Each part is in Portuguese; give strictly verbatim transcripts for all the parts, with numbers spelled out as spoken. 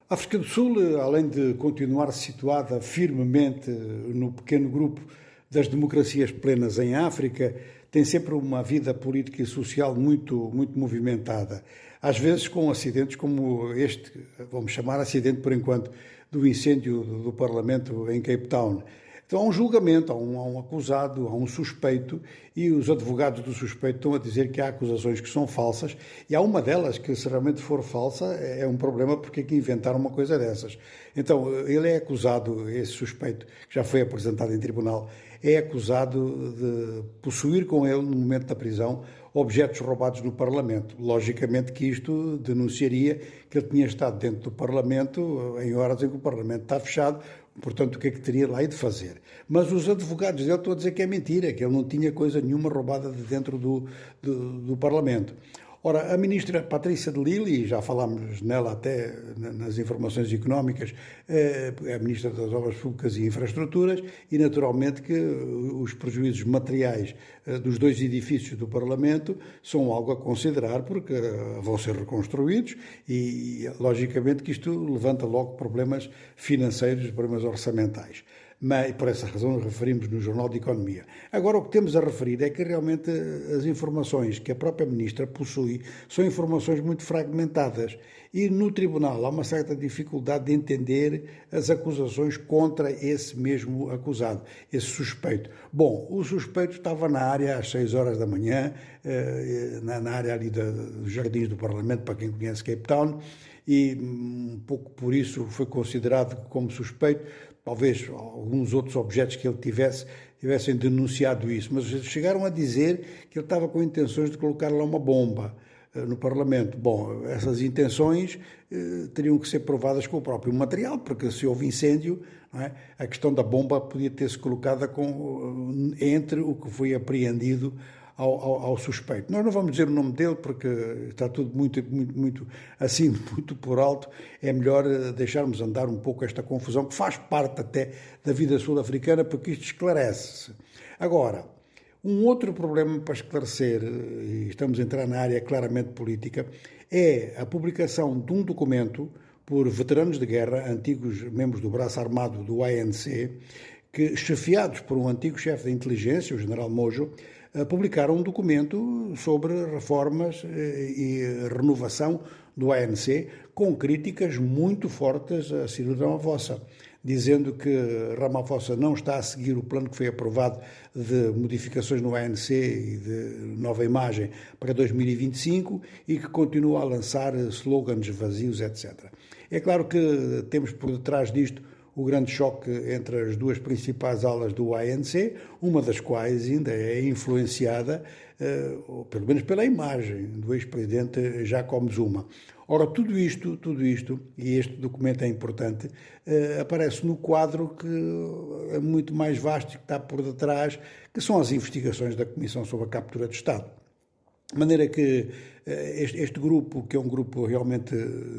A África do Sul, além de continuar situada firmemente no pequeno grupo das democracias plenas em África, tem sempre uma vida política e social muito, muito movimentada. Às vezes com acidentes como este, vamos chamar acidente por enquanto, do incêndio do Parlamento em Cape Town. Então há um julgamento, há um, há um acusado, há um suspeito e os advogados do suspeito estão a dizer que há acusações que são falsas e há uma delas que, se realmente for falsa, é um problema porque é que inventaram uma coisa dessas. Então ele é acusado, esse suspeito, que já foi apresentado em tribunal, é acusado de possuir com ele, no momento da prisão, objetos roubados no Parlamento. Logicamente que isto denunciaria que ele tinha estado dentro do Parlamento em horas em que o Parlamento está fechado, portanto, o que é que teria lá de fazer? Mas os advogados dele estão a dizer que é mentira, que ele não tinha coisa nenhuma roubada de dentro do, do, do Parlamento. Ora, a ministra Patrícia de Lille, já falámos nela até nas informações económicas, é a ministra das Obras Públicas e Infraestruturas e, naturalmente, que os prejuízos materiais dos dois edifícios do Parlamento são algo a considerar porque vão ser reconstruídos e, logicamente, que isto levanta logo problemas financeiros, problemas orçamentais. Mas, por essa razão, nos referimos no Jornal de Economia. Agora, o que temos a referir é que realmente as informações que a própria ministra possui são informações muito fragmentadas e no tribunal há uma certa dificuldade de entender as acusações contra esse mesmo acusado, esse suspeito. Bom, o suspeito estava na área às seis horas da manhã, na área ali dos Jardins do Parlamento, para quem conhece Cape Town, e um pouco por isso foi considerado como suspeito. Talvez alguns outros objetos que ele tivesse, tivessem denunciado isso, mas chegaram a dizer que ele estava com intenções de colocar lá uma bomba uh, no Parlamento. Bom, essas intenções uh, teriam que ser provadas com o próprio material, porque se houve incêndio, não é? A questão da bomba podia ter-se colocada com, uh, entre o que foi apreendido Ao, ao, ao suspeito. Nós não vamos dizer o nome dele porque está tudo muito, muito, muito assim, muito por alto. É melhor deixarmos andar um pouco esta confusão, que faz parte até da vida sul-africana, porque isto esclarece-se. Agora, um outro problema para esclarecer, e estamos a entrar na área claramente política, é a publicação de um documento por veteranos de guerra, antigos membros do braço armado do A N C, que, chefiados por um antigo chefe da inteligência, o general Mojo, publicaram um documento sobre reformas e renovação do A N C, com críticas muito fortes a Cyril Ramaphosa, dizendo que Ramaphosa não está a seguir o plano que foi aprovado de modificações no A N C e de nova imagem para dois mil e vinte e cinco e que continua a lançar slogans vazios, etcétera. É claro que temos por detrás disto o grande choque entre as duas principais alas do A N C, uma das quais ainda é influenciada, uh, pelo menos pela imagem do ex-presidente Jacob Zuma. Ora, tudo isto, tudo isto, e este documento é importante, uh, aparece no quadro que é muito mais vasto e que está por detrás, que são as investigações da Comissão sobre a Captura de Estado. De maneira que este, este grupo, que é um grupo realmente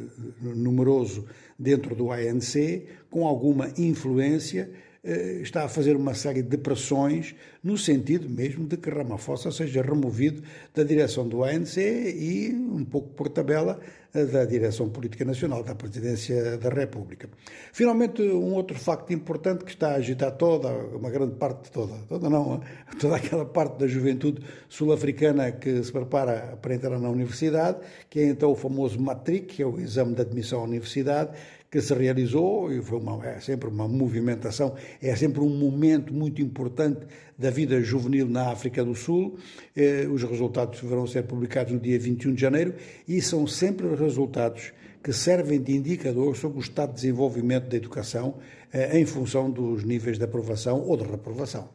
numeroso dentro do A N C, com alguma influência, está a fazer uma série de pressões no sentido mesmo de que Ramaphosa seja removido da direção do A N C e, um pouco por tabela, da direção política nacional, da presidência da República. Finalmente, um outro facto importante que está a agitar toda, uma grande parte, toda, toda não, toda aquela parte da juventude sul-africana que se prepara para entrar na universidade, que é então o famoso Matric, que é o exame de admissão à universidade, que se realizou e foi uma, é sempre uma movimentação, é sempre um momento muito importante da vida juvenil na África do Sul. Eh, os resultados deverão ser publicados no dia vinte e um de janeiro e são sempre resultados que servem de indicador sobre o estado de desenvolvimento da educação eh, em função dos níveis de aprovação ou de reprovação.